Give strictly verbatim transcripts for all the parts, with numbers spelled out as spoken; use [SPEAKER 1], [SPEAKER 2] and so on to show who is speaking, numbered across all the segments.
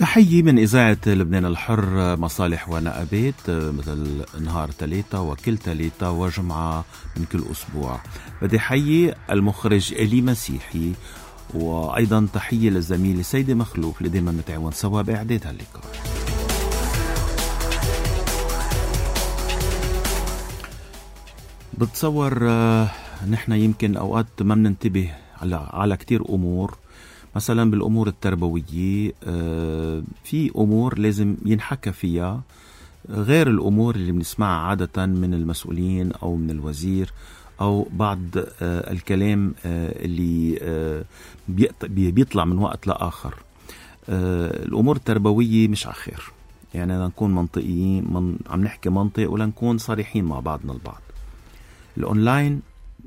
[SPEAKER 1] تحية من إذاعة لبنان الحر. مصالح ونقابات مثل نهار ثلاثة وكل ثلاثة وجمعة من كل أسبوع. بدي حيي المخرج إلي مسيحي، وأيضا تحية للزميل سيدي مخلوف اللي دايما نتعاون سوا بإعداد هاللقاء. بتصور نحن يمكن أوقات ما بننتبه على على كتير أمور. مثلا بالأمور التربوية في أمور لازم ينحكى فيها غير الأمور اللي بنسمعها عادة من المسؤولين أو من الوزير أو بعض الكلام اللي بيطلع من وقت لآخر. الأمور التربوية مش عخير، يعني نكون منطقيين، من عم نحكي منطق ولا نكون صريحين مع بعضنا البعض. الأونلاين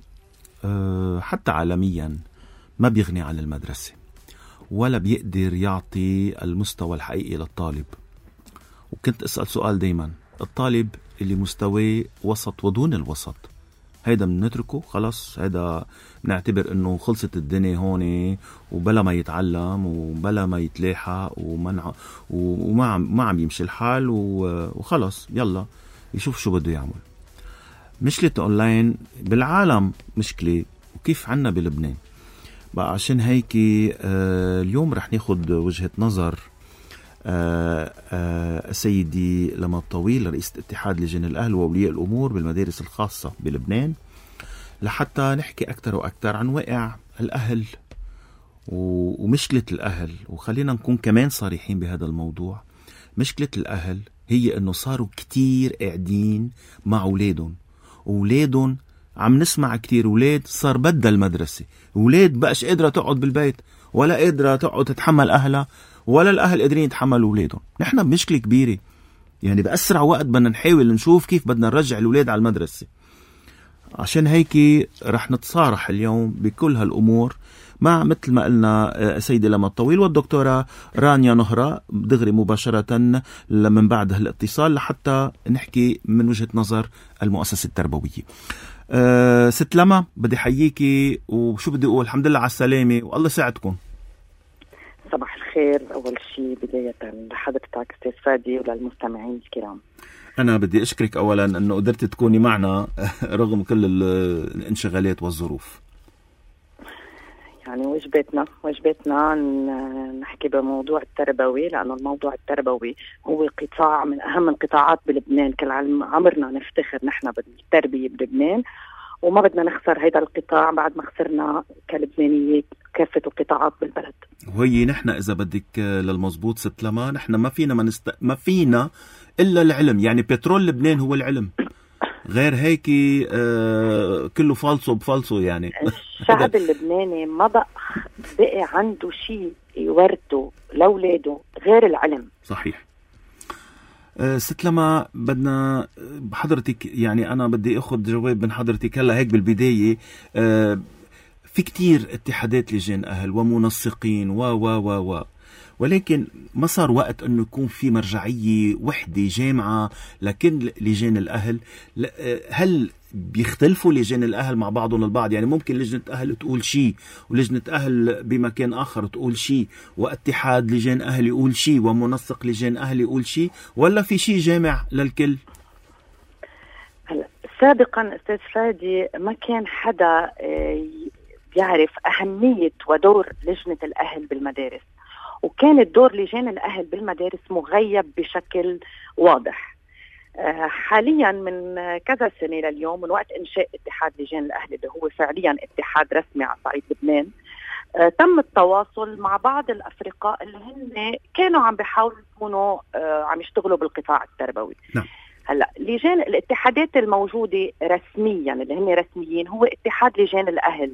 [SPEAKER 1] حتى عالميا ما بيغني عن المدرسة ولا بيقدر يعطي المستوى الحقيقي للطالب. وكنت أسأل سؤال دايما، الطالب اللي مستوى وسط ودون الوسط هيدا بنتركه خلاص؟ هيدا بنعتبر انه خلصت الدنيا هون وبلا ما يتعلم وبلا ما يتلاحق ومنع وما عم ما عم يمشي الحال وخلص يلا يشوف شو بده يعمل. مشكلة اونلاين بالعالم مشكلة، وكيف عنا بلبنان بقى. عشان هيك آه اليوم رح ناخد وجهة نظر آه آه سيدي لما الطويل، رئيس اتحاد لجان الأهل وأولياء الأمور بالمدارس الخاصة بلبنان، لحتى نحكي أكتر وأكتر عن واقع الأهل ومشكلة الأهل. وخلينا نكون كمان صريحين بهذا الموضوع. مشكلة الأهل هي أنه صاروا كتير قاعدين مع أولادهم، وأولادهم عم نسمع كتير أولاد صار بدل المدرسة، أولاد بقاش قادرة تقعد بالبيت ولا قادرة تقعد تتحمل أهلها ولا الأهل قادرين يتحملوا أولادهم. نحن بمشكلة كبيرة، يعني بأسرع وقت بدنا نحاول نشوف كيف بدنا نرجع الأولاد على المدرسة. عشان هيك رح نتصارح اليوم بكل هالأمور مع مثل ما قلنا سيدي لما الطويل والدكتورة رانيا نهرة دغري مباشرة من بعد هالاتصال لحتى نحكي من وجهة نظر المؤسسة التربوية. أه ست لما بدي حييكي، وشو بدي أقول، الحمد لله على السلامة والله يساعدكم.
[SPEAKER 2] صباح الخير. أول شيء بداية لحضرتك أستاذ فادي وللمستمعين الكرام،
[SPEAKER 1] أنا بدي أشكرك أولا أنه قدرت تكوني معنا رغم كل الانشغالات والظروف.
[SPEAKER 2] يعني وجبتنا وجبتنا نحكي بموضوع التربوي، لأنه الموضوع التربوي هو قطاع من أهم القطاعات بلبنان. كل عمرنا نفتخر نحن بالتربية بلبنان، وما بدنا نخسر هيدا القطاع بعد ما خسرنا كلبنانية كافة القطاعات بالبلد.
[SPEAKER 1] وهي نحن إذا بدك للمزبوط ست لما، نحن ما فينا ما, نست... ما فينا إلا العلم. يعني بترول لبنان هو العلم، غير هيك آه كله فالصو بفالصو. يعني
[SPEAKER 2] الشعب اللبناني ما بقى بقى عنده شيء يورثه لأولاده غير العلم.
[SPEAKER 1] صحيح. أه ست لما بدنا بحضرتك، يعني أنا بدي أخذ جواب من حضرتك هلا هيك بالبداية. أه في كتير اتحادات لجان أهل ومنسقين و و و و ولكن ما صار وقت أنه يكون في مرجعية وحدة جامعة لكن لجان الأهل. هل بيختلفوا لجان الأهل مع بعضهم البعض؟ يعني ممكن لجنة أهل تقول شيء ولجنة أهل بمكان آخر تقول شيء، واتحاد لجان أهل يقول شيء، ومنسق لجان أهل يقول شيء، ولا في شيء جامع للكل؟
[SPEAKER 2] هلا سابقا أستاذ فادي ما كان حدا يعرف أهمية ودور لجنة الأهل بالمدارس، وكان الدور لجان الأهل بالمدارس مغيب بشكل واضح. حاليا من كذا سنة لليوم، من وقت إنشاء اتحاد لجان الأهل اللي هو فعليا اتحاد رسمي على صعيد لبنان، تم التواصل مع بعض الأفرقاء اللي هن كانوا عم بيحاولوا يكونوا عم يشتغلوا بالقطاع التربوي. نعم. هلا لجان الاتحادات الموجودة رسميا اللي هن رسميين هو اتحاد لجان الأهل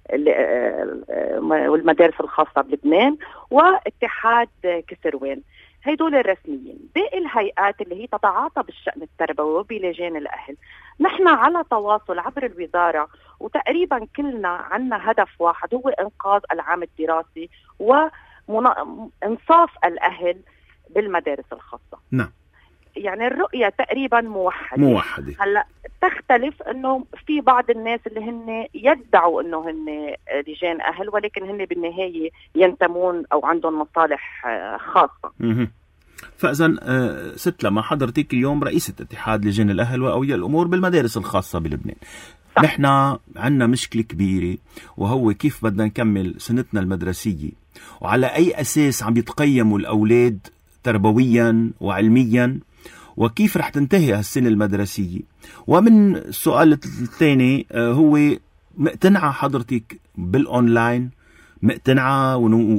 [SPEAKER 2] والمدارس الخاصة بلبنان واتحاد كسروان، هيدول الرسميين. باقي الهيئات اللي هي تتعاطى بالشأن التربوي وبلجان الأهل نحن على تواصل عبر الوزارة، وتقريبا كلنا عنا هدف واحد هو إنقاذ العام الدراسي وإنصاف الأهل بالمدارس الخاصة.
[SPEAKER 1] نعم.
[SPEAKER 2] يعني الرؤية تقريبا موحدة
[SPEAKER 1] موحدة.
[SPEAKER 2] هلا تختلف انه في بعض الناس اللي هن يدعوا انه هن لجان اهل، ولكن هن بالنهاية ينتمون او عندهم مصالح خاصة.
[SPEAKER 1] مه. فاذا ست لما حضرتك اليوم رئيسة اتحاد لجان الاهل واولياء الامور بالمدارس الخاصة بلبنان. صح. نحن عنا مشكلة كبيرة، وهو كيف بدنا نكمل سنتنا المدرسية، وعلى اي اساس عم يتقيموا الاولاد تربويا وعلميا، وكيف رح تنتهي هالسنة المدرسية. ومن السؤال الثاني هو مقتنعة حضرتك بالأونلاين؟ مقتنعة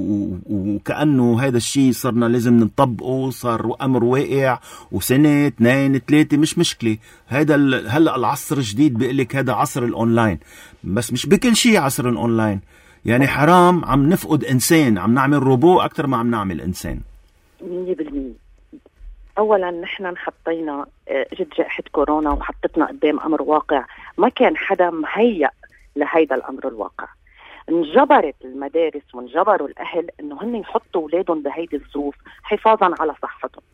[SPEAKER 1] وكأنه هذا الشيء صرنا لازم نطبقه، صار أمر واقع، وسنة اثنين ثلاثة مش مشكلة. هذا هلأ العصر الجديد بيقلك هذا عصر الأونلاين، بس مش بكل شيء عصر الأونلاين. يعني حرام عم نفقد إنسان، عم نعمل روبو أكتر ما عم نعمل إنسان.
[SPEAKER 2] مية بالمية. اولا نحن انحطينا جد جائحة كورونا وحطتنا قدام امر واقع ما كان حدا مهيأ لهيدا الامر الواقع. انجبرت المدارس وانجبروا الاهل انه هن يحطوا اولادهم بهيدي الظروف حفاظا على صحتهم.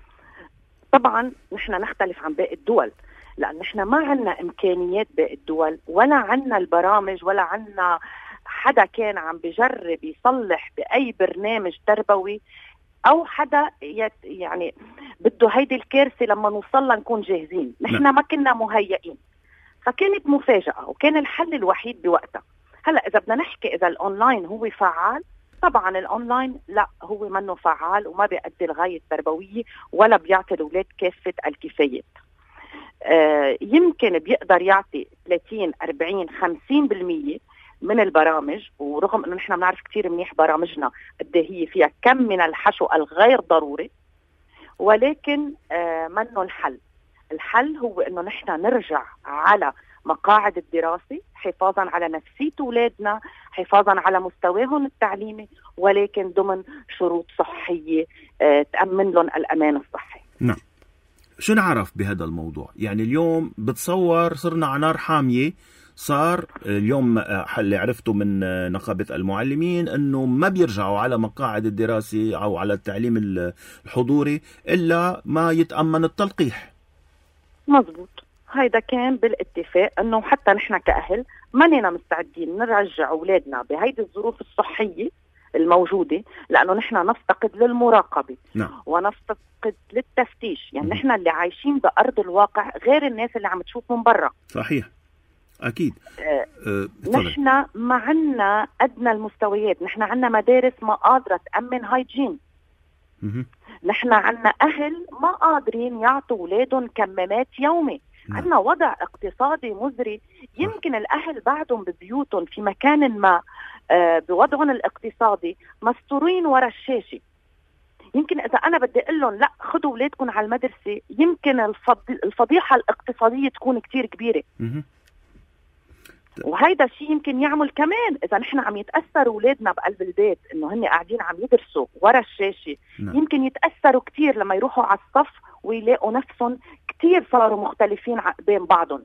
[SPEAKER 2] طبعا نحن نختلف عن باقي الدول، لان نحن ما عنا امكانيات باقي الدول، ولا عنا البرامج، ولا عنا حدا كان عم بجرب يصلح باي برنامج تربوي، او حدا يعني بده هيدي الكارثه لما نوصلها نكون جاهزين. نحن ما كنا مهيئين، فكانت مفاجاه، وكان الحل الوحيد بوقتها. هلا اذا بدنا نحكي اذا الاونلاين هو فعال، طبعا الاونلاين لا، هو منه فعال وما بيؤدي الغايه التربويه ولا بيعطي الاولاد كافه الكفايات. آه يمكن بيقدر يعطي ثلاثين أربعين خمسين بالمية من البرامج، ورغم انه نحن بنعرف كثير منيح برامجنا قد هي فيها كم من الحشو الغير ضروري، ولكن آه منه الحل. الحل هو انه نحن نرجع على مقاعد الدراسة حفاظا على نفسية أولادنا، حفاظا على مستواهم التعليمي، ولكن ضمن شروط صحية آه تأمن لهم الأمان الصحي.
[SPEAKER 1] نعم. شو نعرف بهذا الموضوع؟ يعني اليوم بتصور صرنا على نار حامية. صار اليوم اللي عرفته من نقابة المعلمين أنه ما بيرجعوا على مقاعد الدراسة أو على التعليم الحضوري إلا ما يتأمن التلقيح.
[SPEAKER 2] مزبوط، هيدا كان بالاتفاق أنه حتى نحن كأهل ماننا مستعدين نرجع أولادنا بهيدي الظروف الصحية الموجودة، لأنه نحن نفتقد للمراقبة. نعم. ونفتقد للتفتيش. يعني نحن اللي عايشين بأرض الواقع غير الناس اللي عم تشوف من برا.
[SPEAKER 1] صحيح، أكيد.
[SPEAKER 2] آه أه نحن ما عنا أدنى المستويات. نحن عنا مدارس ما قادرة تأمن هايجين. مه. نحن عنا أهل ما قادرين يعطوا أولادهم كمامات يومي. نعم. عنا وضع اقتصادي مزري. يمكن الأهل بعدهم ببيوتهم في مكان ما آه بوضعهم الاقتصادي مستورين ورا الشاشة. يمكن إذا أنا بدي أقول لهم لا خدوا أولادكم على المدرسة، يمكن الفضيحة الاقتصادية تكون كتير كبيرة. مه. وهيدا الشيء يمكن يعمل كمان إذا نحن عم يتأثروا أولادنا بقلب البيت إنه هن قاعدين عم يدرسوا ورا الشاشة. نعم. يمكن يتأثروا كتير لما يروحوا على الصف ويلاقوا نفسهم كتير صاروا مختلفين بين بعضهم.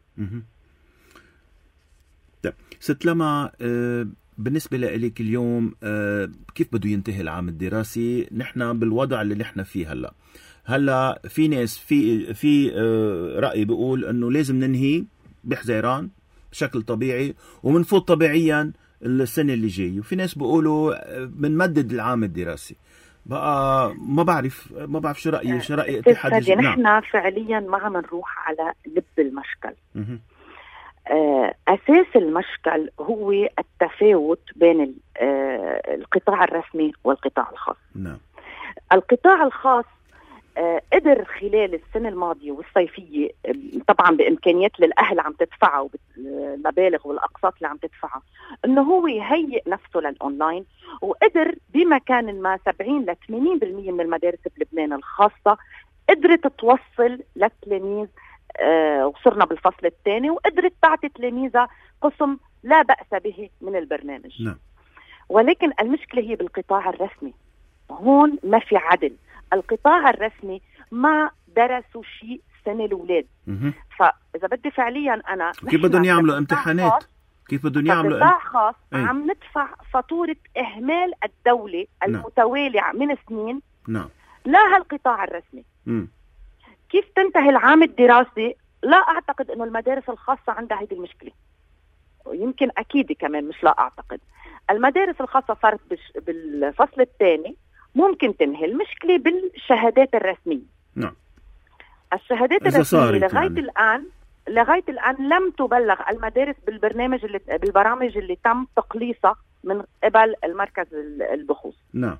[SPEAKER 1] طيب ست لما، آه بالنسبة لك اليوم آه كيف بده ينتهي العام الدراسي؟ نحن بالوضع اللي نحن فيه هلا هلا في ناس في في آه رأي بيقول إنه لازم ننهي بحزيران بشكل طبيعي ومنفوت طبيعيا السنة اللي جاي، وفي ناس بيقولوا بنمدد العام الدراسي. بقى ما بعرف ما بعرف شو رأيي شو رأي اتحاد
[SPEAKER 2] الجامعات. نحن نعم. فعليا ما عم نروح على لب المشكل. آه أساس المشكل هو التفاوت بين آه القطاع الرسمي والقطاع الخاص. نعم. القطاع الخاص آه قدر خلال السنة الماضية والصيفية، طبعا بإمكانيات للأهل عم تدفعها وبالمبالغ والأقساط اللي عم تدفعها، إنه هو يهيئ نفسه للأونلاين، وقدر بمكان ما سبعين ل ثمانين بالمية من المدارس بلبنان الخاصة قدرت توصل للتلاميذ. آه وصرنا بالفصل الثاني وقدرت تعطي تلاميذها قسم لا بأس به من البرنامج. نعم. ولكن المشكلة هي بالقطاع الرسمي. هون ما في عدل. القطاع الرسمي ما درسوا شيء سنة الأولاد. فإذا بدي فعليا أنا
[SPEAKER 1] كيف بدهم يعملوا امتحانات؟ كيف بدهم يعملوا
[SPEAKER 2] قطاع خاص أي. عم ندفع فاتورة إهمال الدولة المتوالي من سنين. نعم. لا هالقطاع الرسمي. م. كيف تنتهي العام الدراسي؟ لا أعتقد أنه المدارس الخاصة عندها هذه المشكلة، ويمكن أكيد كمان مش لا أعتقد. المدارس الخاصة صارت بالفصل الثاني ممكن تنهي المشكلة بالشهادات الرسمية.
[SPEAKER 1] نعم.
[SPEAKER 2] الشهادات الرسمية لغاية
[SPEAKER 1] يعني.
[SPEAKER 2] الآن لغاية الآن لم تبلغ المدارس بالبرنامج اللي بالبرامج اللي تم تقليصها من قبل المركز البحوث.
[SPEAKER 1] نعم.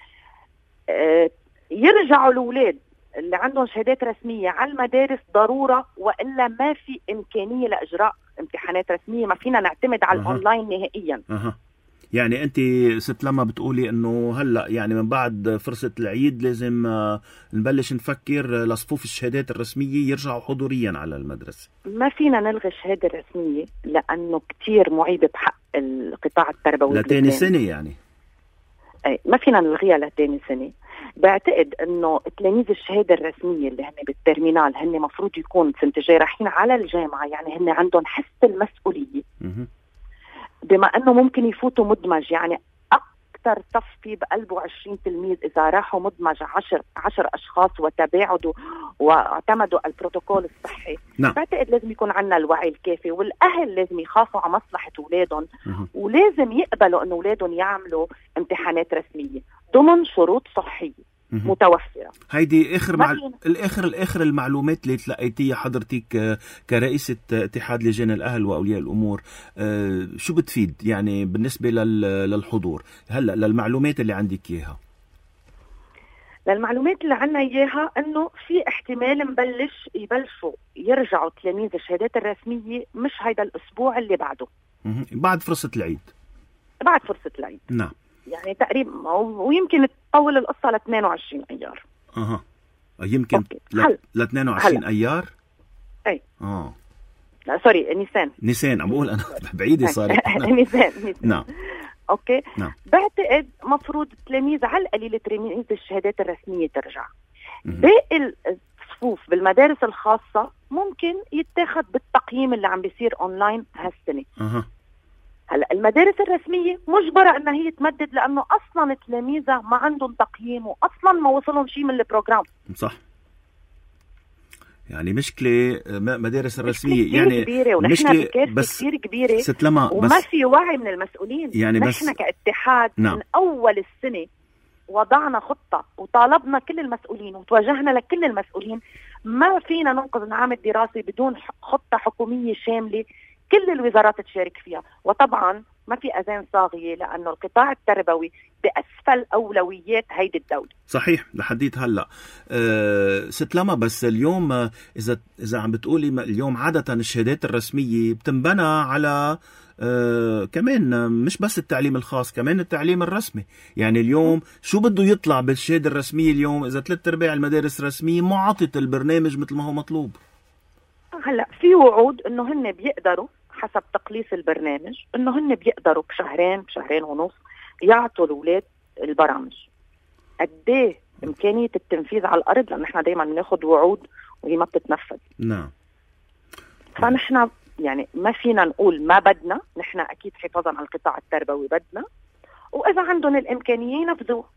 [SPEAKER 2] آه يرجعوا الأولاد اللي عندهم شهادات رسمية على المدارس ضرورة، وإلا ما في إمكانية لإجراء امتحانات رسمية، ما فينا نعتمد على أه. الأونلاين نهائيا.
[SPEAKER 1] أه. يعني أنت ست لما بتقولي أنه هلأ يعني من بعد فرصة العيد لازم نبلش نفكر لصفوف الشهادات الرسمية يرجعوا حضوريا على المدرسة.
[SPEAKER 2] ما فينا نلغي الشهادة الرسمية لأنه كتير معيبة بحق القطاع التربوي
[SPEAKER 1] لتاني سنة يعني.
[SPEAKER 2] أي ما فينا نلغيها لتاني سنة. بعتقد انه تلاميذ الشهاده الرسميه اللي هن بالترمينال هن مفروض يكون سنه الجاي رايحين على الجامعه، يعني هن عندهم حس المسؤوليه، بما انه ممكن يفوتوا مدمج، يعني اكثر صف فيه بقلبه عشرين تلميذ، اذا راحوا مدمج عشر عشر اشخاص وتباعدوا واعتمدوا البروتوكول الصحي.
[SPEAKER 1] نعم.
[SPEAKER 2] بعتقد لازم يكون عندنا الوعي الكافي، والاهل لازم يخافوا على مصلحه اولادهم، ولازم يقبلوا انه اولادهم يعملوا امتحانات رسميه ضمن شروط صحيه متوفره.
[SPEAKER 1] هيدي اخر مع... الاخر الاخر المعلومات اللي تلقيتيها حضرتك كرئيسه اتحاد لجان الاهل واولياء الامور، أه شو بتفيد يعني بالنسبه لل... للحضور هلا للمعلومات اللي عندك اياها؟
[SPEAKER 2] للمعلومات اللي عنا اياها انه في احتمال نبلش يبلشوا يرجعوا تلاميذ الشهادات الرسميه مش هيدا الاسبوع اللي بعده،
[SPEAKER 1] بعد فرصه العيد.
[SPEAKER 2] بعد فرصه العيد.
[SPEAKER 1] نعم.
[SPEAKER 2] يعني تقريبا، ويمكن تطول القصه ل اثنين وعشرين ايار.
[SPEAKER 1] اها يمكن ل ل اثنين وعشرين ايار.
[SPEAKER 2] اي
[SPEAKER 1] اه
[SPEAKER 2] لا سوري نيسان
[SPEAKER 1] نيسان عم بقول انا بعيده صارت.
[SPEAKER 2] نيسان نيسان.
[SPEAKER 1] نعم.
[SPEAKER 2] اوكي.
[SPEAKER 1] نعم.
[SPEAKER 2] بعتقد مفروض التلاميذ على القليل تلاميذ الشهادات الرسميه ترجع. باقي الصفوف بالمدارس الخاصه ممكن يتاخذ بالتقييم اللي عم بيصير اونلاين هالسنه.
[SPEAKER 1] اها
[SPEAKER 2] هلا المدارس الرسميه مجبره انها هي تمدد، لانه اصلا تلاميذها ما عندهم تقييم واصلا ما وصلهم شيء من البروجرام.
[SPEAKER 1] صح. يعني مشكله مدارس الرسميه
[SPEAKER 2] يعني كبيرة، مشكله بس كثير كبيره
[SPEAKER 1] ست لما
[SPEAKER 2] وما في وعي من المسؤولين.
[SPEAKER 1] يعني
[SPEAKER 2] نحن كاتحاد
[SPEAKER 1] نعم.
[SPEAKER 2] من اول السنه وضعنا خطه وطالبنا كل المسؤولين وتواجهنا لكل المسؤولين، ما فينا ننقذ العام الدراسي بدون خطه حكوميه شامله كل الوزارات تشارك فيها. وطبعا ما في اذان صاغيه، لانه القطاع التربوي باسفل اولويات هيدي الدوله.
[SPEAKER 1] صحيح لحديت هلا. أه ست لما بس اليوم اذا اذا عم بتقولي اليوم عاده الشهادات الرسميه بتنبنى على أه كمان مش بس التعليم الخاص، كمان التعليم الرسمي. يعني اليوم شو بده يطلع بالشهاده الرسميه اليوم اذا ثلاث ارباع المدارس الرسميه ما عطت البرنامج مثل ما هو مطلوب؟
[SPEAKER 2] هلا في وعود انه هن بيقدروا حسب تقليص البرنامج انه هن بيقدروا بشهرين بشهرين ونص يعطوا الاولاد البرامج. قد ايه امكانيه التنفيذ على الارض؟ لان احنا دائما بناخذ وعود وهي ما بتتنفذ.
[SPEAKER 1] نعم.
[SPEAKER 2] فنحن يعني ما فينا نقول ما بدنا، نحن اكيد حفاظا على القطاع التربوي بدنا، واذا عندهم الامكانيه ينفذوه.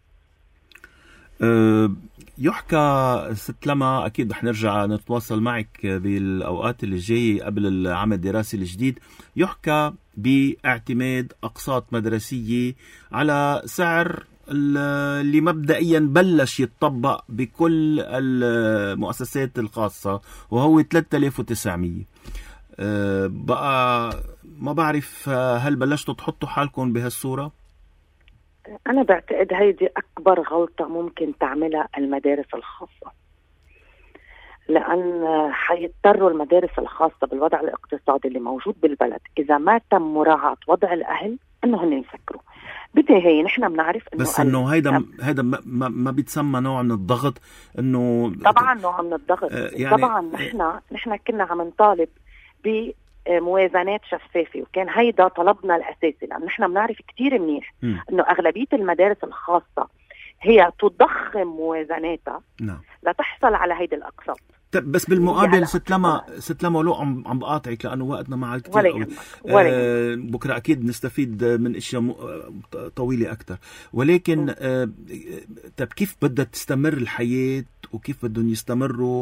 [SPEAKER 1] أه يحكى ست لما أكيد رح نرجع نتواصل معك بالأوقات اللي جاية قبل العام الدراسي الجديد، يحكى باعتماد أقساط مدرسية على سعر اللي مبدئيا بلش يتطبق بكل المؤسسات الخاصة وهو ثلاثة آلاف وتسعمية. أه بقى ما بعرف هل بلشتوا تحطوا حالكم بهالصورة؟
[SPEAKER 2] أنا بعتقد هيدي أكبر غلطة ممكن تعملها المدارس الخاصة، لأن حيضطروا المدارس الخاصة بالوضع الاقتصادي اللي موجود بالبلد إذا ما تم مراعاة وضع الأهل إنه هن يسكروا. بالنهاية نحن بنعرف إنه
[SPEAKER 1] بس إنه هيدا هيدا ما, ما بيتسمى نوع من الضغط؟ إنه
[SPEAKER 2] طبعا نوع من الضغط.
[SPEAKER 1] آه يعني
[SPEAKER 2] طبعا نحن نحن كنا عم نطالب ب موازنات شفافة، وكان هيدا طلبنا الأساسي، لأن نحن بنعرف كتير منيح أنه أغلبية المدارس الخاصة هي تضخم موازناتها
[SPEAKER 1] نعم.
[SPEAKER 2] لتحصل على هيدا الأقساط.
[SPEAKER 1] بس بالمقابل ست لما ست لما لو عم عم بقاطعك لأنه وقتنا معك كتير
[SPEAKER 2] ولا
[SPEAKER 1] قوي.
[SPEAKER 2] ولا
[SPEAKER 1] آه بكرة أكيد نستفيد من أشياء طويلة أكتر، ولكن آه طب كيف بدها تستمر الحياة وكيف بدهم يستمروا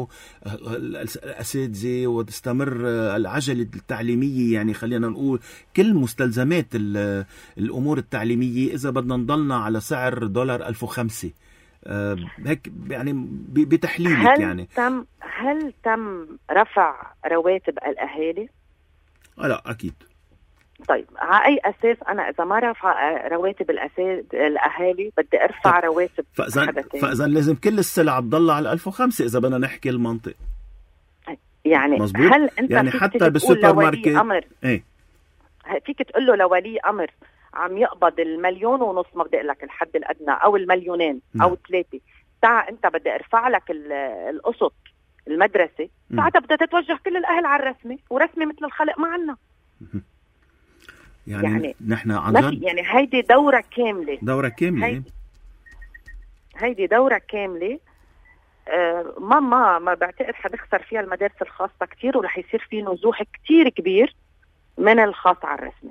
[SPEAKER 1] الأساتذة وتستمر العجلة التعليمية، يعني خلينا نقول كل مستلزمات الأمور التعليمية إذا بدنا نضلنا على سعر دولار ألف وخمسة. أه هيك يعني بتحليلك
[SPEAKER 2] هل
[SPEAKER 1] يعني
[SPEAKER 2] تم هل تم رفع رواتب الأهالي؟
[SPEAKER 1] آه لا أكيد.
[SPEAKER 2] طيب على أي أساس أنا إذا ما رفع رواتب الأساس الأهالي بدي أرفع رواتب
[SPEAKER 1] حدا تاني؟ فإذا لازم كل السلع تضل على ألف وخمسة إذا بدنا نحكي المنطق.
[SPEAKER 2] يعني
[SPEAKER 1] مزبوط؟
[SPEAKER 2] هل أنت
[SPEAKER 1] يعني حتى بالسوبر ماركت
[SPEAKER 2] أمر
[SPEAKER 1] ايه
[SPEAKER 2] فيك تقول له لولي أمر عم يقبض المليون ونص، ما بدي أقول لك الحد الأدنى أو المليونين م. أو ثلاثة، تعا أنت بدي أرفع لك القسط المدرسة، ساعتها بدها تتوجه كل الأهل على الرسمي، ورسمي مثل الخلق ما عنا.
[SPEAKER 1] يعني, يعني نحن عن جد
[SPEAKER 2] يعني هيدي دورة كاملة
[SPEAKER 1] دورة كاملة
[SPEAKER 2] هيدي, هيدي دورة كاملة آه ما ما ما بعتقد حتخسر فيها المدارس الخاصة كتير، ورح يصير في نزوح كتير كبير من الخاص على الرسمي.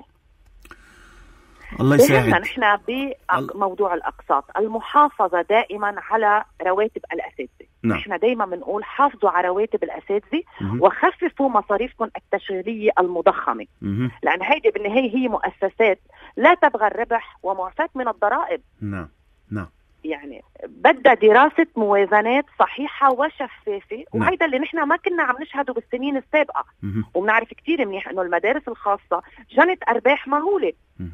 [SPEAKER 1] الله يساعد.
[SPEAKER 2] نحن بموضوع الأقساط، المحافظة دائما على رواتب الأساتذة.
[SPEAKER 1] نعم.
[SPEAKER 2] نحن دائما بنقول حافظوا على رواتب الأساتذة وخففوا مصاريفكم التشغيلية المضخمة،
[SPEAKER 1] مه.
[SPEAKER 2] لأن هيدي بالنهاية هي مؤسسات لا تبغى الربح ومعفاة من الضرائب.
[SPEAKER 1] نعم نعم.
[SPEAKER 2] يعني بدها دراسة موازنات صحيحة وشفافة،
[SPEAKER 1] نعم.
[SPEAKER 2] وهيدا اللي نحن ما كنا عم نشهده بالسنين السابقة. وبنعرف كتير منيح إنه المدارس الخاصة جنت أرباح مهولة.
[SPEAKER 1] مه.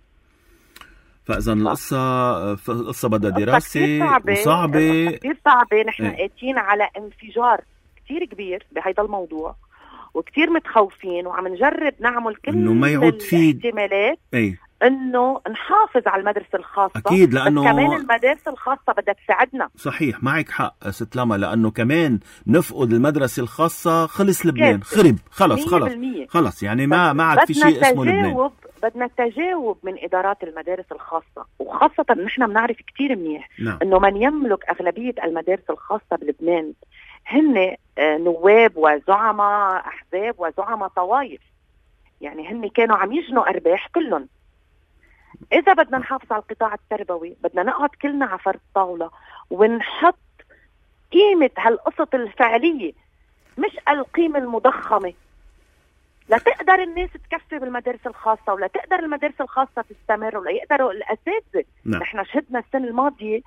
[SPEAKER 1] فإذا القصة القصة بدها دراسة وصعبة
[SPEAKER 2] كتير صعبة. نحن ايه. قاتين على انفجار كتير كبير بهذا الموضوع، وكتير متخوفين، وعم نجرب نعمل كل
[SPEAKER 1] إنه ما يعود فيه
[SPEAKER 2] الاحتمالات
[SPEAKER 1] ايه.
[SPEAKER 2] إنه نحافظ على المدرسة الخاصة.
[SPEAKER 1] أكيد، لأنه
[SPEAKER 2] بس كمان المدارس الخاصة بدها تساعدنا.
[SPEAKER 1] صحيح، معك حق ست لما، لأنه كمان نفقد المدرسة الخاصة خلص لبنان، خرب خلص خلص خلص يعني ما ما عاد في شيء اسمه لبنان.
[SPEAKER 2] بدنا تجاوب من إدارات المدارس الخاصة، وخاصة نحن بنعرف كتير منيح
[SPEAKER 1] نعم.
[SPEAKER 2] إنه من يملك أغلبية المدارس الخاصة بلبنان هن نواب وزعماء أحزاب وزعماء طوائف، يعني هن كانوا عم يجنوا أرباح كلهم. إذا بدنا نحافظ على القطاع التربوي بدنا نقعد كلنا على فرد طاولة ونحط قيمة هالقسط الفعلية، مش القيمة المضخمة، لا تقدر الناس تكفي بالمدارس الخاصة، ولا تقدر المدارس الخاصة تستمر، ولا يقدروا الأساتذة.
[SPEAKER 1] نعم.
[SPEAKER 2] نحن شهدنا السنة الماضية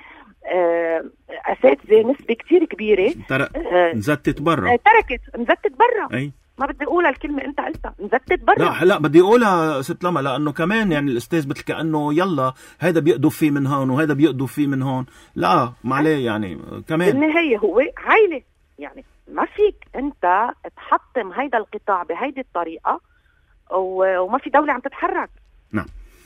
[SPEAKER 2] أساتذة نسبة كتير كبيرة
[SPEAKER 1] تر... نزتت برا
[SPEAKER 2] تركت نزتت برا
[SPEAKER 1] أي.
[SPEAKER 2] ما بدي أقولها الكلمة أنت قلتها، نزتت برا.
[SPEAKER 1] لا لا بدي أقولها ست لما، لأنه كمان يعني الأستاذ مثل كأنه يلا هذا بيقدوا فيه من هون وهذا بيقدوا فيه من هون، لا ما عليه يعني كمان
[SPEAKER 2] بالنهاية هو عائلة، يعني ما فيك أنت تحطم هيدا القطاع بهيدي الطريقة وما في دولة عم تتحرك.
[SPEAKER 1] نعم.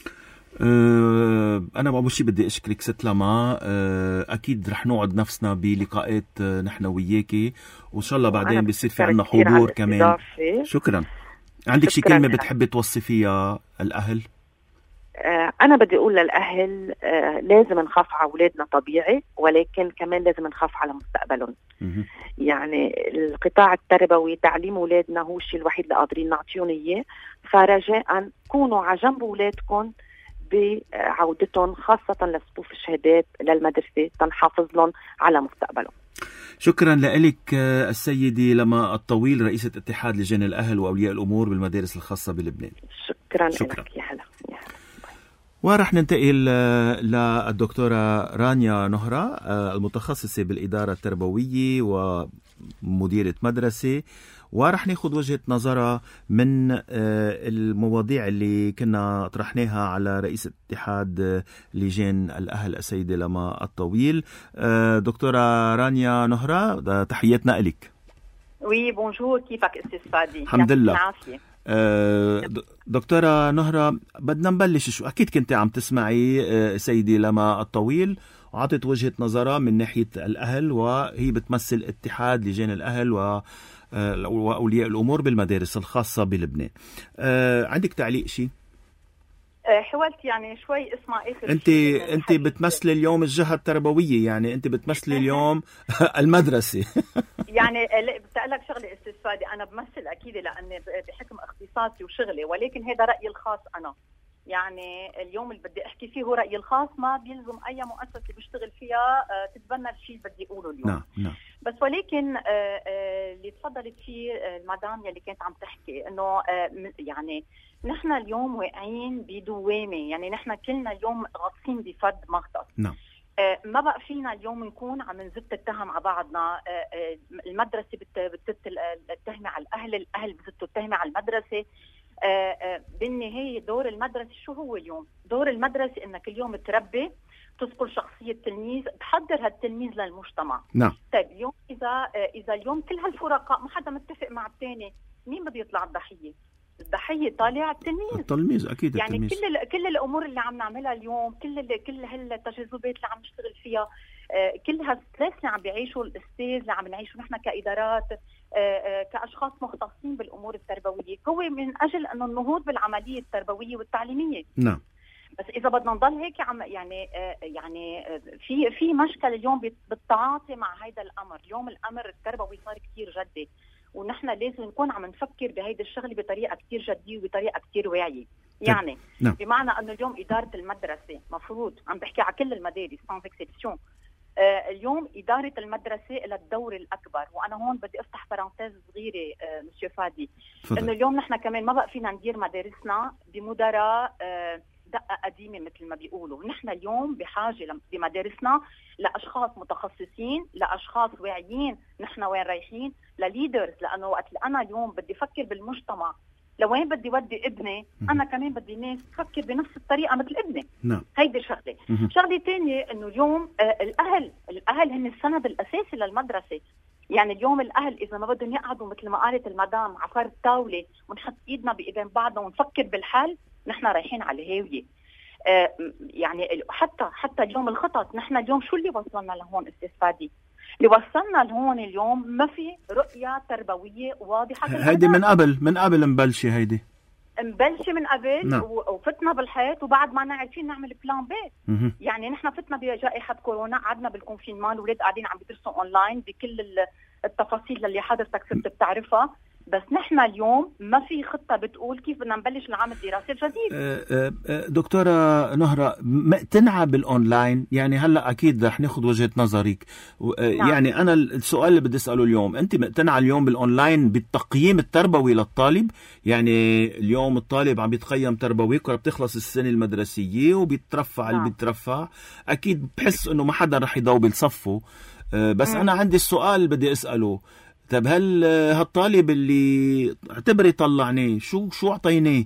[SPEAKER 1] أه أنا أول شيء بدي أشكرك ست لما، أه أكيد رح نقعد نفسنا بلقاءات أه نحن وياكي، وإن شاء الله بعدين بيصير في عنا حضور كمان. شكرا. عندك شي كلمة بتحبي توصي فيها الأهل؟
[SPEAKER 2] آه أنا بدي أقول للأهل آه لازم نخاف على أولادنا طبيعي، ولكن كمان لازم نخاف على مستقبلهم. يعني القطاع التربوي تعليم أولادنا هو الشيء الوحيد اللي قادرين نعطيهم إياه، فرجاء كونوا على جنب أولادكم بعودتهم خاصة لصفوف الشهادات للمدرسة، تنحافظ لهم على مستقبلهم.
[SPEAKER 1] شكرا لك السيدة لما الطويل، رئيسة اتحاد لجان الأهل وأولياء الأمور بالمدارس الخاصة بلبنان.
[SPEAKER 2] شكرا,
[SPEAKER 1] شكرا.
[SPEAKER 2] لك. يا هلا.
[SPEAKER 1] ورح ننتقل للدكتورة رانيا نهرة المتخصصة بالإدارة التربوية ومديرة مدرسة، ورح ناخد وجهة نظرها من المواضيع اللي كنا طرحناها على رئيس اتحاد لجان الأهل السيدة لما الطويل. دكتورة رانيا نهرة، تحياتنا لك.
[SPEAKER 3] وي بونجور، كيفك استاذ فادي؟
[SPEAKER 1] الحمد لله. دكتورة نهرة، بدنا نبلش شو، أكيد كنت عم تسمعي سيدي لما الطويل وعطت وجهة نظرها من ناحية الأهل، وهي بتمثل اتحاد لجان الأهل و وأولياء الأمور بالمدارس الخاصة بلبنان. أه عندك تعليق شيء؟
[SPEAKER 3] أه حاولت يعني شوي اسمع آخر
[SPEAKER 1] أنت أنت بتمثل اليوم الجهة التربوية، يعني أنت بتمثل اليوم المدرسة.
[SPEAKER 3] يعني بدي أقول لك شغلة استاذ فادي، أنا بمثل أكيد لأن بحكم اختصاصي وشغلي، ولكن هذا رأيي الخاص أنا. يعني اليوم اللي بدي احكي فيه هو رايي الخاص، ما بيلزم اي مؤسسه بيشتغل فيها تتبنى الشيء اللي بدي اقوله اليوم.
[SPEAKER 1] نعم نعم.
[SPEAKER 3] بس ولكن اللي تفضلت فيه المدام يلي كانت عم تحكي انه يعني نحن اليوم واقعين بدوامه، يعني نحن كلنا اليوم غاصين بفرد مغطس.
[SPEAKER 1] نعم.
[SPEAKER 3] ما بقى فينا اليوم نكون عم نزت التهم على بعضنا. المدرسه بتزت التهمه على الاهل، الاهل بزتوا التهمه على المدرسه. بالنهايه دور المدرسه شو هو اليوم؟ دور المدرسه انك اليوم تربي، تصقل شخصيه التلميذ، تحضر هالتلميذ للمجتمع.
[SPEAKER 1] نعم.
[SPEAKER 3] طيب اليوم اذا اذا اليوم كل هالفرقاء ما حدا متفق مع الثاني، مين بده يطلع الضحيه؟ الضحيه طالع التلميذ.
[SPEAKER 1] التلميذ اكيد.
[SPEAKER 3] يعني
[SPEAKER 1] التلميذ.
[SPEAKER 3] كل كل الامور اللي عم نعملها اليوم، كل كل هالتجاذبات اللي عم نشتغل فيها، كل هالستريس اللي عم بيعيشه الاستاذ، اللي عم نعيشه نحن كادارات، كاشخاص مختصين بالامور التربويه، هو من اجل انه النهوض بالعمليه التربويه والتعليميه.
[SPEAKER 1] نعم.
[SPEAKER 3] بس اذا بدنا نضل هيك عم يعني يعني في في مشكل اليوم بالتعاطي مع هذا الامر. اليوم الامر التربوي صار كثير جدي، ونحن لازم نكون عم نفكر بهيدي الشغله بطريقه كثير جديه وبطريقه كثير واعيه. يعني
[SPEAKER 1] نعم.
[SPEAKER 3] بمعنى انه اليوم اداره المدرسه مفروض، عم بحكي على كل المدارس sans exception، آه اليوم اداره المدرسه لها الدور الاكبر. وانا هون بدي افتح بارانتيز صغيره آه مسيو فادي، انه اليوم نحن كمان ما بقى فينا ندير مدارسنا بمدراء آه دقه قديمه مثل ما بيقولوا. نحن اليوم بحاجه بمدارسنا لاشخاص متخصصين، لاشخاص واعيين نحن وين رايحين، لليدرز. لانه وقت انا اليوم بدي افكر بالمجتمع لوين بدي ودي ابني، انا كمان بدي ناس تفكر بنفس الطريقه مثل ابني.
[SPEAKER 1] نعم.
[SPEAKER 3] هيدي شغله. شغله ثانيه انه اليوم آه الاهل الاهل هن السند الاساسي للمدرسه. يعني اليوم الاهل اذا ما بدهم يقعدوا مثل ما قالت المدام على فرد طاوله ونحط ايدنا بايدين بعضنا ونفكر بالحل، نحن رايحين على الهاويه. آه يعني حتى حتى اليوم الخطط، نحن اليوم شو اللي وصلنا لهون استاذ فادي؟ اللي وصلنا لهون اليوم ما في رؤيه تربويه واضحه.
[SPEAKER 1] هيدي من قبل من قبل مبلشه، هيدي
[SPEAKER 3] مبلشه من قبل.
[SPEAKER 1] نعم.
[SPEAKER 3] وفتنا بالحيط وبعد ما عارفين نعمل بلان بي. يعني نحن فتنا بجائحه كورونا، قعدنا بالكونفينمان، الاولاد قاعدين عم بيدرسوا اونلاين بكل التفاصيل اللي حضرتك صرت بتعرفها. بس نحن اليوم ما في خطة بتقول كيف بدنا نبلش العام الدراسي الجديد.
[SPEAKER 1] دكتورة نهرة، مقتنعة بالأونلاين؟ يعني هلأ أكيد رح ناخد وجهة نظرك. نعم. يعني أنا السؤال اللي بدي أسأله اليوم، أنت مقتنعة اليوم بالأونلاين بالتقييم التربوي للطالب؟ يعني اليوم الطالب عم بيتقيم تربوي، كرة بتخلص السنة المدرسية وبيترفع. نعم. اللي بيترفع أكيد بحس أنه ما حدا رح يضوي بصفه. بس م. أنا عندي السؤال اللي بدي أسأله، طب هل هالطالب اللي اعتبر يطلعني شو شو اعطيناه؟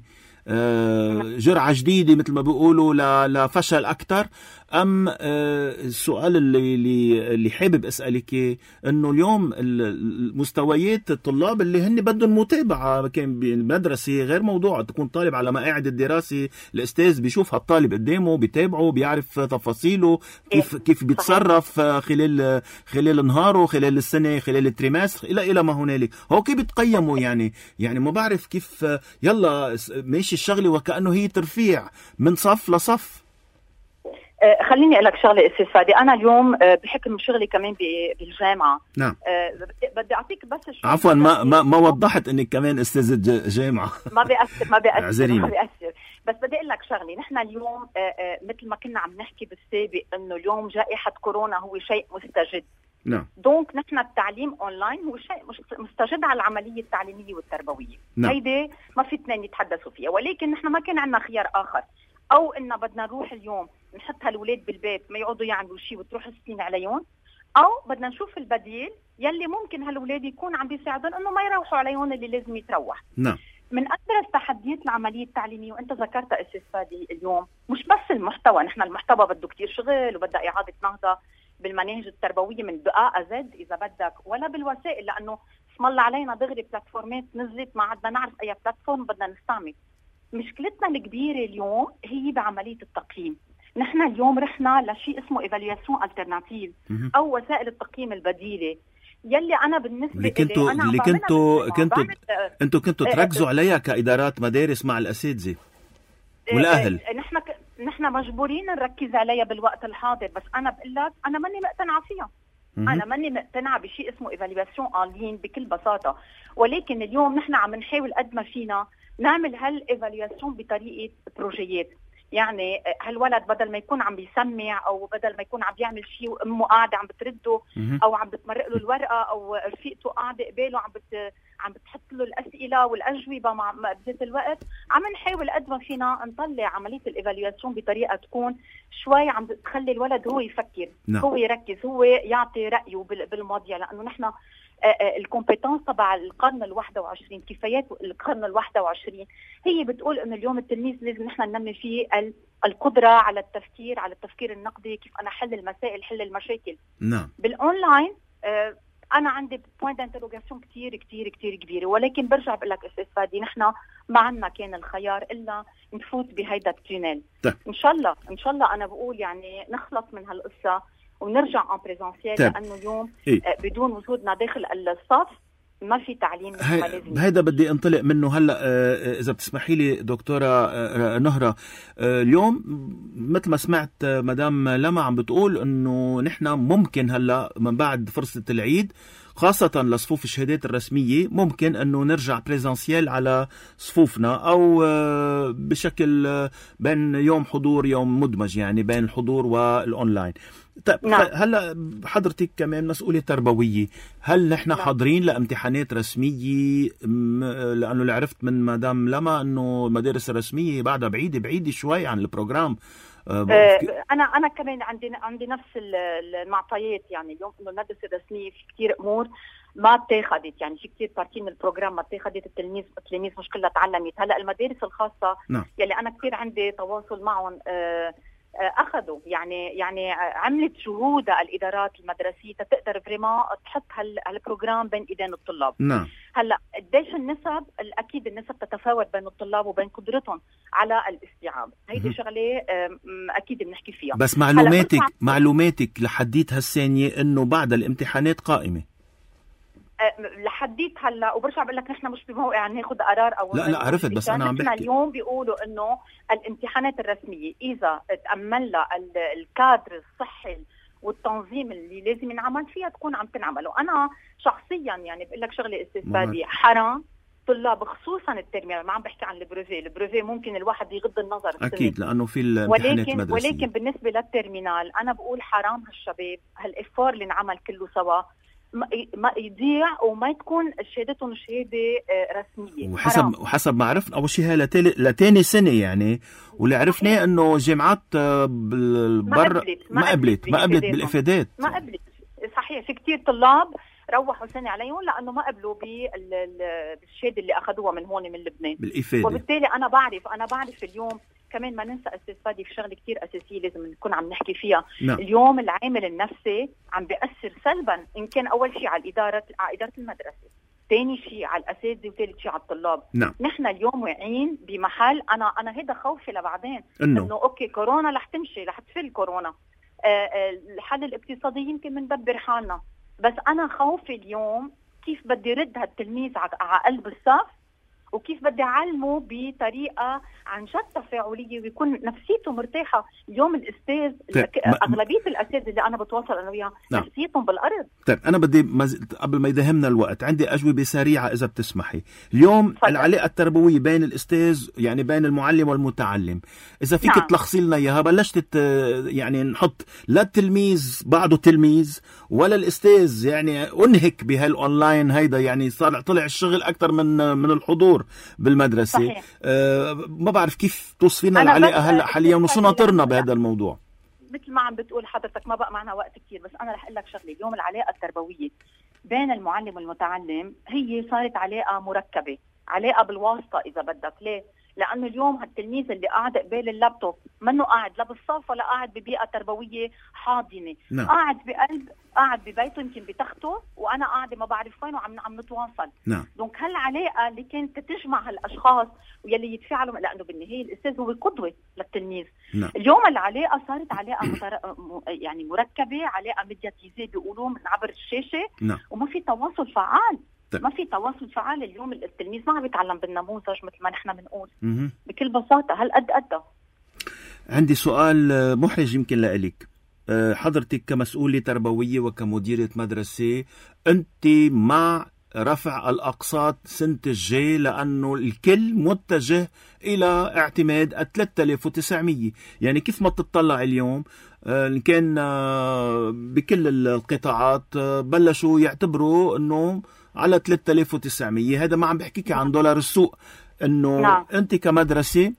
[SPEAKER 1] آه جرعة جديدة مثل ما بيقولوا لفشل أكتر، أم آه السؤال اللي اللي اللي حابب أسألك إنه اليوم المستويات الطلاب اللي هن بدهم متابعة كان بالمدرسة غير موضوع تكون طالب على مقاعد الدراسة، الأستاذ بيشوف هالطالب قدامه، بيتابعه، بيعرف تفاصيله، كيف كيف بيتصرف خلال خلال نهاره، خلال السنة، خلال التريمستر، إلى إلى ما هنالك. هو كيف بتقيموا؟ يعني يعني ما بعرف كيف. يلا ماشي الشغله وكأنه هي ترفيع من صف لصف.
[SPEAKER 3] أه خليني اقول لك شغله استاذ فادي، انا اليوم أه بحكم شغلي كمان بالجامعه.
[SPEAKER 1] نعم.
[SPEAKER 3] أه بدي اعطيك بس شوي.
[SPEAKER 1] عفوا ما ما ما وضحت انك كمان استاذه جامعه.
[SPEAKER 3] ما بيأثر ما بيأثر ما بيأثر بس بدي اقول لك شغله، نحن اليوم أه أه مثل ما كنا عم نحكي بالسابق انه اليوم جائحه كورونا هو شيء مستجد.
[SPEAKER 1] نعم.
[SPEAKER 3] دونك نحن التعليم اونلاين هو شيء مستجد على العمليه التعليميه والتربويه.
[SPEAKER 1] نعم.
[SPEAKER 3] هيدي ما في اثنين يتحدثوا فيها، ولكن نحن ما كان عندنا خيار اخر، او انه بدنا نروح اليوم نحط هالولاد بالبيت ما يقعدوا يعملوا شيء وتروح السنين عليهم، او بدنا نشوف البديل يلي ممكن هالولاد يكون عم بيساعدهم انه ما يروحوا عليهم اللي لازم يتروح.
[SPEAKER 1] نعم.
[SPEAKER 3] من ابرز تحديات العمليه التعليميه وانت ذكرتها استاذ فادي اليوم مش بس المحتوى، نحن المحتوى بده كثير شغل وبدها اعاده نهضه بالمناهج التربويه من دقاء زد اذا بدك، ولا بالوسائل، لانه اسم الله علينا دغري بلاتفورمات نزلت ما عدنا نعرف اي بلاتفورم بدنا نستعمل. مشكلتنا الكبيره اليوم هي بعمليه التقييم. نحن اليوم رحنا لشيء اسمه ايفالواسيون الترناتيف او وسائل التقييم البديله، يلي انا بالنسبه
[SPEAKER 1] اللي كنتوا
[SPEAKER 3] أنا
[SPEAKER 1] اللي كنتوا كنتوا انتوا كنتوا تركزوا عليها كادارات مدارس مع الاساتذه والاهل.
[SPEAKER 3] نحن ك... نحن مجبورين نركز عليها بالوقت الحاضر، بس انا بقول لك انا ماني مقتنعه فيها. م- انا ماني مقتنعه بشيء اسمه ايفالواسيون ان لين بكل بساطه، ولكن اليوم نحن عم نحاول قد ما فينا نعمل هالايفالواسيون بطريقه بروجيات. يعني هالولد بدل ما يكون عم بيسمع او بدل ما يكون عم بيعمل شيء وامه قاعده عم بترده او عم بتمرق له الورقه او رفيقته قاعده قباله عم بت عم بتحط له الاسئله والاجوبه مع بذات الوقت، عم نحاول قد ما فينا نطلع عمليه الايفالواسيون بطريقه تكون شوي عم تخلي الولد هو يفكر،
[SPEAKER 1] نعم.
[SPEAKER 3] هو يركز، هو يعطي رايه بالمواضيع. لانه نحن الكومبيتنس تبع القرن الواحد وعشرين، كفايات القرن الواحد وعشرين هي بتقول انه اليوم التلميذ لازم نحن ننمي فيه القدره على التفكير، على التفكير النقدي، كيف انا حل المسائل، حل المشاكل.
[SPEAKER 1] نعم.
[SPEAKER 3] بالاونلاين آه انا عندي بوينت انتروغاسيون كثير كثير كثير كبيره، ولكن برجع بقول لك استاذ فادي نحن ما عندنا كان الخيار الا نفوت بهيدا التونيل. ان شاء الله ان شاء الله انا بقول يعني نخلص من هالقصه ونرجع ان بريزنسيال، لانه اليوم إيه؟ بدون وجودنا داخل الصف ما في تعليم.
[SPEAKER 1] هيدا بدي انطلق منه هلا. اذا بتسمحي لي دكتوره نهره، اليوم مثل ما سمعت مدام لما عم بتقول انه نحن ممكن هلا من بعد فرصه العيد خاصة لصفوف الشهادات الرسمية ممكن أنه نرجع بريزنسيال على صفوفنا، أو بشكل بين يوم حضور يوم مدمج، يعني بين الحضور والأونلاين. طيب نعم. هلا حضرتك كمان مسؤولة تربوية، هل نحن نعم. حاضرين لامتحانات رسمية؟ لأنه اللي عرفت من مدام لما أنه المدارس الرسمية بعدها بعيدة بعيدة شوي عن البروجرام.
[SPEAKER 3] انا انا كمان عندي عندي نفس المعطيات. يعني اليوم انه المدرسه الرسميه في كثير امور ما اتخذت، يعني في كثير بارتين من البروجرام ما اتخذت، التلميذ التلاميذ مش كلها تعلمت. هلا المدارس الخاصه نعم. يلي انا كثير عندي تواصل معهم اخذوا يعني يعني عملت جهودها الادارات المدرسيه تقدر فريمون تحط هالبروجرام بين ايدين الطلاب.
[SPEAKER 1] نعم.
[SPEAKER 3] هلا قديش النسب؟ اكيد النسب تتفاوت بين الطلاب وبين قدرتهم على الاستيعاب، هيدي شغله اكيد بنحكي فيها.
[SPEAKER 1] بس معلوماتك معلوماتك لحديت هالثانيه انه بعد الامتحانات قائمه
[SPEAKER 3] لحديت هلا، وبرجع بقول لك نحن مش بموقع ناخذ قرار او
[SPEAKER 1] لا لا عرفت، بس انا عم بحكي
[SPEAKER 3] اليوم بيقولوا انه الامتحانات الرسميه اذا تامل لها الكادر الصحي والتنظيم اللي لازم ينعمل فيها تكون عم تنعمل. وانا شخصيا يعني بقول لك شغله استاذ فادي، حرام طلاب خصوصا الترمية، ما عم بحكي عن البروفي، البروفي ممكن الواحد يغض النظر
[SPEAKER 1] اكيد لانه في الامتحانات
[SPEAKER 3] المدرسيه، ولكن ولكن بالنسبه للترمينال انا بقول حرام هالشباب هالافور اللي انعمل كله سوا ما يضيع وما تكون شهادتهم شهاده رسميه.
[SPEAKER 1] وحسب حرام. وحسب ما عرفنا اول شيء هي لتاني سنه يعني، واللي عرفناه انه جامعات بالبر ما قبلت ما قبلت بالافادات،
[SPEAKER 3] ما قبلت صحيح. في كتير طلاب روحوا سنه عليهم لانه ما قبلوا بالشهاده اللي اخذوها من هون من لبنان
[SPEAKER 1] بالافاده.
[SPEAKER 3] وبالتالي انا بعرف انا بعرف اليوم كمان ما ننسى استاذ فادي في شغله كتير اساسيه لازم نكون عم نحكي فيها. نعم. اليوم العامل النفسي عم بيأثر سلبا، ان كان اول شيء على الاداره على اداره المدرسه، ثاني شيء على الاساتذه، وثالث شيء على الطلاب.
[SPEAKER 1] نعم.
[SPEAKER 3] نحن اليوم واقعين بمحل انا انا هيدا خوفي لبعدين
[SPEAKER 1] انه,
[SPEAKER 3] إنه اوكي كورونا رح تمشي، رح تفل كورونا، آه الحل الاقتصادي يمكن بندبر حالنا، بس انا خوفي اليوم كيف بدي رد هالتلميذ على قلب الصف، وكيف بدي أعلمه بطريقة عن جد تفاعلية ويكون نفسيته مرتاحة. اليوم الأستاذ
[SPEAKER 1] طيب.
[SPEAKER 3] أغلبية الأساتذة اللي أنا بتواصل أنا وياهم نعم. نفسيتهم بالأرض.
[SPEAKER 1] طيب أنا بدي مز... قبل ما يدهمنا الوقت عندي أجوبة سريعة إذا بتسمحي. اليوم فضل. العلاقة التربوية بين الأستاذ يعني بين المعلم والمتعلم، إذا فيك نعم. تلخصي لنا إياها. بلشت يعني نحط لا التلميذ بعده تلميذ ولا الأستاذ يعني أنهك بهالأونلاين هيدا، يعني صار طلع الشغل أكتر من من الحضور بالمدرسة. أه ما بعرف كيف توصفينا العلاقة هلأ حاليا وشو ناطرنا بهذا الموضوع.
[SPEAKER 3] مثل ما عم بتقول حضرتك ما بقى معنا وقت كتير، بس أنا رح أقول لك شغلة. اليوم العلاقة التربوية بين المعلم والمتعلم هي صارت علاقة مركبة، علاقة بالواسطة إذا بدك. ليه؟ لأنه اليوم هالتلميذ اللي قاعد قبال اللابتوب منه قاعد لا بالصف ولا قاعد ببيئة تربوية حاضنة. نعم. قاعد بقلب قاعد ببيته يمكن بتخته وأنا قاعدة ما بعرف وين وعم عم نتواصل.
[SPEAKER 1] نعم.
[SPEAKER 3] دونك هالعلاقة اللي كانت تجمع هالأشخاص واللي يتفاعلوا، لأنه بالنهاية الأستاذ هو قدوة للتلميذ. نعم. اليوم العلاقة صارت علاقة متر... يعني مركبة، علاقة ميدياتيزية بيقولوا من عبر الشاشة.
[SPEAKER 1] نعم.
[SPEAKER 3] وما في تواصل فعال.
[SPEAKER 1] طيب.
[SPEAKER 3] ما في تواصل فعال. اليوم التلميذ ما عم يتعلم بالنموذج مثل ما نحن بنقول بكل بساطة. هل قد قد
[SPEAKER 1] عندي سؤال محرج يمكن لإلك. حضرتك كمسؤولة تربوية وكمديرة مدرسة، أنت مع رفع الأقساط سنة الجاي، لأنه الكل متجه إلى اعتماد ثلاثة آلاف وتسعمية. يعني كيف ما تطلع اليوم إن كان بكل القطاعات بلشوا يعتبروا أنه على ثلاثة آلاف وتسعمية. هذا ما عم بحكيك عن دولار السوق، انه نعم. انت كمدرسه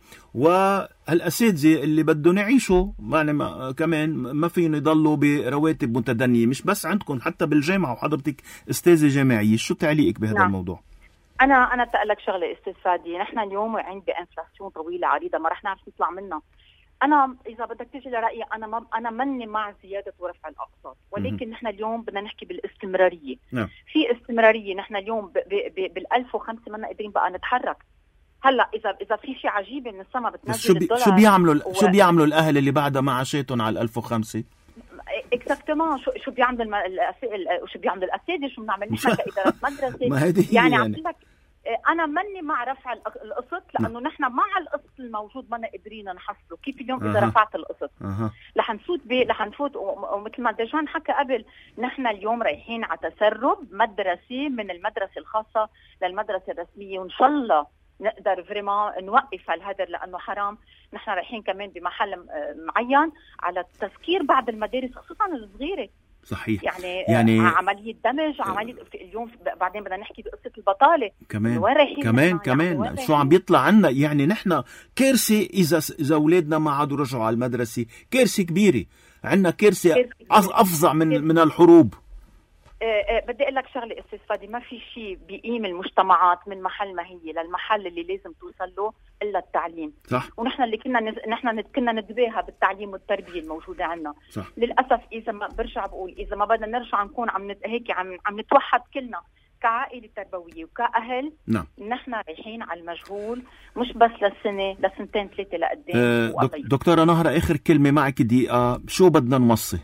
[SPEAKER 1] والاساتذه اللي بدهم يعيشوا يعني ما كمان ما فيهم يضلوا برواتب متدنيه، مش بس عندكم حتى بالجامعه، وحضرتك استاذه جامعيه. شو تعليقك بهذا نعم. الموضوع؟
[SPEAKER 3] انا انا تقلك شغله استاذ فادي، نحن اليوم عند انفلاسيون طويله عريضه ما رح نعرف نطلع منها. انا اذا بدك تيجي لرايي انا ما انا مني مع زياده ورفع الاقساط، ولكن نحن اليوم بدنا نحكي بالاستمراريه. نعم. في استمراريه. نحن اليوم بال ألف وخمسة ما قادرين بقى نتحرك. هلا اذا اذا في شيء عجيب من السما بتنزل
[SPEAKER 1] شو بي
[SPEAKER 3] الدولار،
[SPEAKER 1] شو بيعملوا و... شو بيعملوا الاهل اللي بعدها معاشاتهم على ألف وخمسة؟
[SPEAKER 3] اكزاكتومون. شو شو بيعمل الم... الأس... شو بيعمل الاساتذه، شو بنعمل نحن كاداره مدرسه؟
[SPEAKER 1] ما هذه
[SPEAKER 3] يعني,
[SPEAKER 1] يعني
[SPEAKER 3] عم لك انا مني مع رفع القسط، لانه نحن مع القسط الموجود ما قادرين نحصله. كيف اليوم اذا أه. رفعت القسط أه. رح نفوت ب رح نفوت ومثل ما دجان حكى قبل، نحن اليوم رايحين على تسرب مدرسي من المدرسه الخاصه للمدرسه الرسميه، وان شاء الله نقدر فريمون نوقف هالهدر، لانه حرام. نحن رايحين كمان بمحل معين على التسكير بعض المدارس خصوصا الصغيره.
[SPEAKER 1] صحيح.
[SPEAKER 3] يعني,
[SPEAKER 1] يعني
[SPEAKER 3] عمليه دمج، عمليه اليوم اليوم بدنا نحكي بقصه البطاله
[SPEAKER 1] كمان كمان كمان يعني شو عم بيطلع عنا. يعني نحن كارثه اذا اذا اولادنا ما عادوا رجعوا على المدرسه، كارثه كبيره عنا، كارثه افظع من كيرسي. من الحروب.
[SPEAKER 3] أه أه بدي اقول لك شغله استاذ فادي، ما في شيء بيقيم المجتمعات من محل ما هي للمحل اللي لازم توصل له الا التعليم.
[SPEAKER 1] صح.
[SPEAKER 3] ونحن اللي كنا نز... نحن كنا نتباهى بالتعليم والتربيه الموجوده عندنا.
[SPEAKER 1] صح.
[SPEAKER 3] للاسف اذا ما برجع بقول اذا ما بدنا نرجع نكون عم نت... هيك عم عم نتوحد كلنا كعائله تربويه وكاهل.
[SPEAKER 1] نعم.
[SPEAKER 3] نحن رايحين على المجهول، مش بس للسنه، لسنتين ثلاثه لقدام.
[SPEAKER 1] أه دك... دكتوره نهره، اخر كلمه معك دقيقه، شو بدنا نوصي؟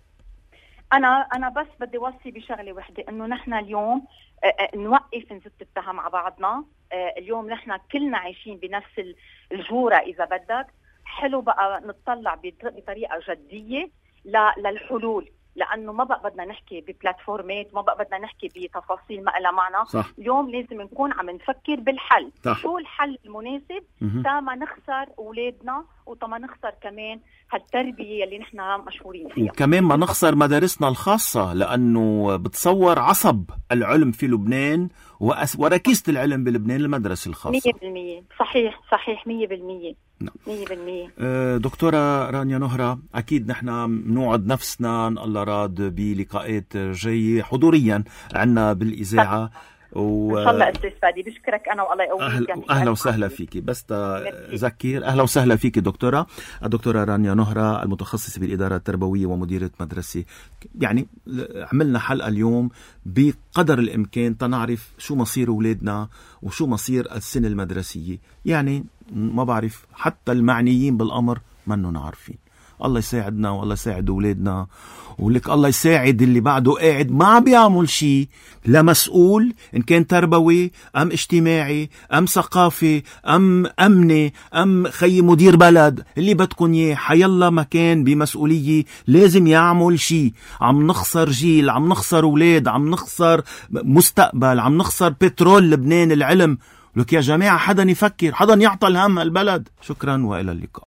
[SPEAKER 3] أنا أنا بس بدي وصي بشغلة وحدة، إنه نحن اليوم نوقف نزت التهم على بعضنا. اليوم نحن كلنا عايشين بنفس الجورة إذا بدك. حلو بقى نتطلع بطريقة جدية للحلول، لأنه ما بقى بدنا نحكي ببلاتفورمات، ما بقى بدنا نحكي بتفاصيل ما لها معنى.
[SPEAKER 1] صح.
[SPEAKER 3] اليوم لازم نكون عم نفكر بالحل.
[SPEAKER 1] صح.
[SPEAKER 3] شو الحل المناسب تا ما نخسر أولادنا وتا ما نخسر كمان هالتربية اللي نحن مشهورين فيها،
[SPEAKER 1] وكمان ما نخسر مدارسنا الخاصة، لأنه بتصور عصب العلم في لبنان وركيزة العلم بلبنان المدرسة الخاصة.
[SPEAKER 3] مية بالمية. صحيح صحيح مية بالمية. مية بالمية.
[SPEAKER 1] دكتورة رانيا نهرة، أكيد نحن بنوعد نفسنا إن الله راد بلقاءات جاية حضوريا عنا بالإذاعة.
[SPEAKER 3] و... ان شاء الله استاذ فادي، بشكرك انا والله يقويك.
[SPEAKER 1] أهل... يعني اهلا وسهلا فيكي. بس تذكر اهلا وسهلا فيكي دكتوره الدكتوره رانيا نهره، المتخصصه بالاداره التربويه ومديره مدرسه. يعني عملنا حلقه اليوم بقدر الامكان تنعرف شو مصير اولادنا وشو مصير السنه المدرسيه. يعني ما بعرف حتى المعنيين بالامر منهم عارفين. الله يساعدنا والله يساعد أولادنا، ولك الله يساعد اللي بعده قاعد ما عم بيعمل شيء، لا مسؤول إن كان تربوي أم اجتماعي أم ثقافي أم أمني أم خي مدير بلد، اللي بدكن إياه حيالله مكان بمسؤولية لازم يعمل شيء. عم نخسر جيل، عم نخسر أولاد، عم نخسر مستقبل، عم نخسر بترول لبنان العلم. لك يا جماعة حدا يفكر، حدا يعطى الهم البلد. شكرا وإلى اللقاء.